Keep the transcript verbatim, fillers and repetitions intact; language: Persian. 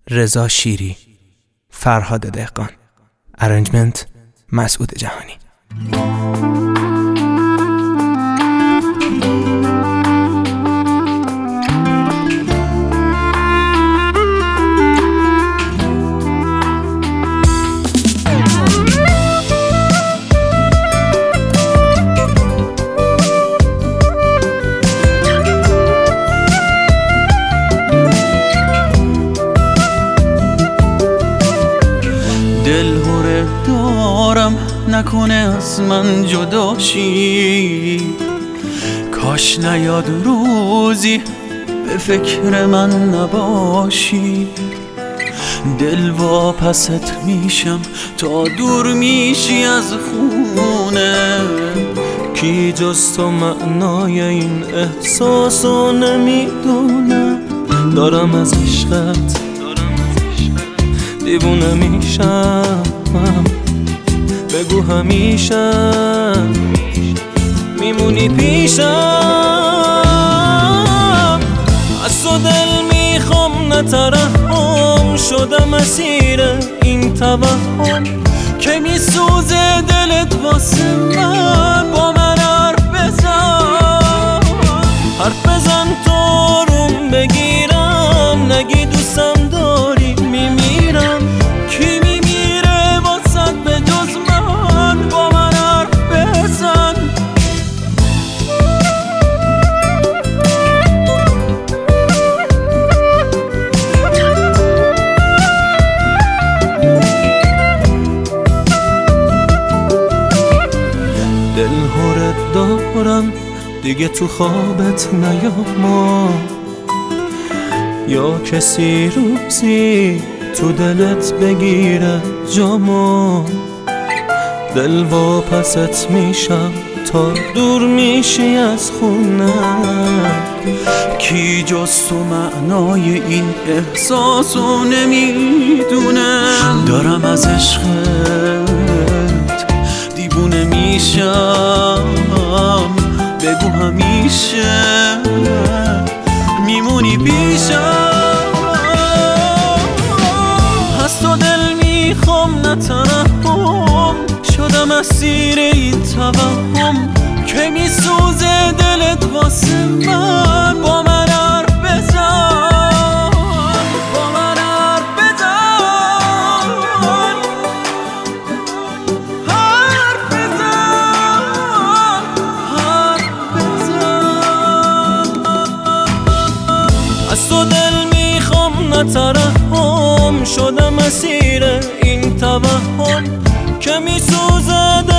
رضا شیری، فرهاد دهقان، ارنجمنت مسعود جهانی. دل هره دارم نکنه از من جداشی، کاش نیاد روزی به فکر من نباشی. دل واپست میشم تا دور میشی از خونه، کی جز تو معنای این احساسو نمیدونه. دارم از عشقت دیوونه میشم، بگو همیشه میمونی پیشم. از تو دل میخوام نترحم، شدم اسیر این توهم که میسوزه دلت واسه من. با من حرف بزن، حرف بزن تو روم بگیرم، نگی دوستم داری میمیرم. کی میمیره واسه به جز من؟ با من حرف بزن. دل هرت دارم دیگه تو خوابت نیام، یا کسی روزی تو دلت بگیره جامو. دل واپست میشم تا دور میشی از خونه، کی جز تو معنای این احساسو نمیدونه. دارم از عشقت دیوونه میشم، بگو همیشه میمونی پیشم. از تو دل میخوام نترحم، شدم اسیر این توهم که میسوزه دلت واسه من. با من حرف بزن، با من حرف بزن، حرف بزن، حرف بزن. از تو دل میخوام نترحم، شدم اسیر این توهم که میسوزه